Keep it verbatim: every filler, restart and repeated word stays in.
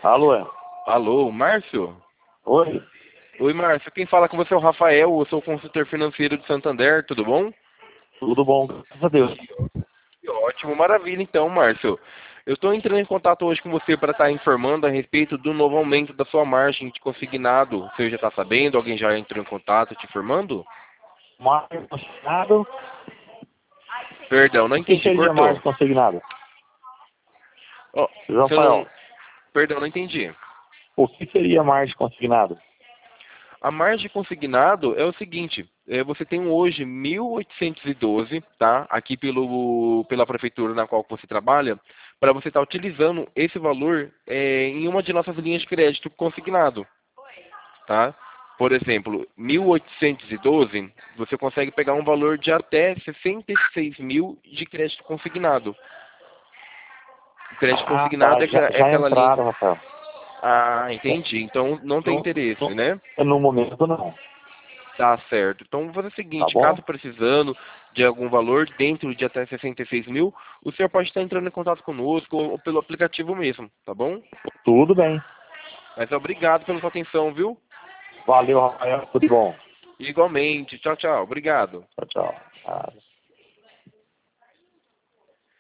Alô, é? Alô, Márcio? Oi, Oi, Márcio. Quem fala com você é o Rafael, eu sou consultor financeiro de Santander, tudo bom? tudo bom? Graças a Deus. Que ótimo, maravilha então, Márcio. Eu estou entrando em contato hoje com você para estar informando a respeito do novo aumento da sua margem de consignado. Você já está sabendo? Alguém já entrou em contato te informando? Margem consignado? Perdão, não O que entendi, seria cortou. margem consignado? Ó, você não... Rafael, Perdão, não entendi. o que seria margem consignado? A margem consignado é o seguinte, é, você tem hoje mil oitocentos e doze, tá? Aqui pelo, pela prefeitura na qual você trabalha, para você estar utilizando esse valor é, em uma de nossas linhas de crédito consignado, tá? Por exemplo, mil oitocentos e doze, você consegue pegar um valor de até sessenta e seis mil de crédito consignado. O crédito Ah, consignado tá, é já, aquela, é já aquela linha... entraram, Rafael. Ah, entendi. Então não tem No, interesse, no, né? no momento não, Tá certo. Então vamos fazer o tá seguinte, bom? caso precisando de algum valor dentro de até sessenta e seis mil, o senhor pode estar entrando em contato conosco ou pelo aplicativo mesmo, tá bom? Tudo bem. Mas obrigado pela sua atenção, viu? Valeu, Rafael, tudo bom. Igualmente. Tchau, tchau. Obrigado. Tchau, tchau. Ah.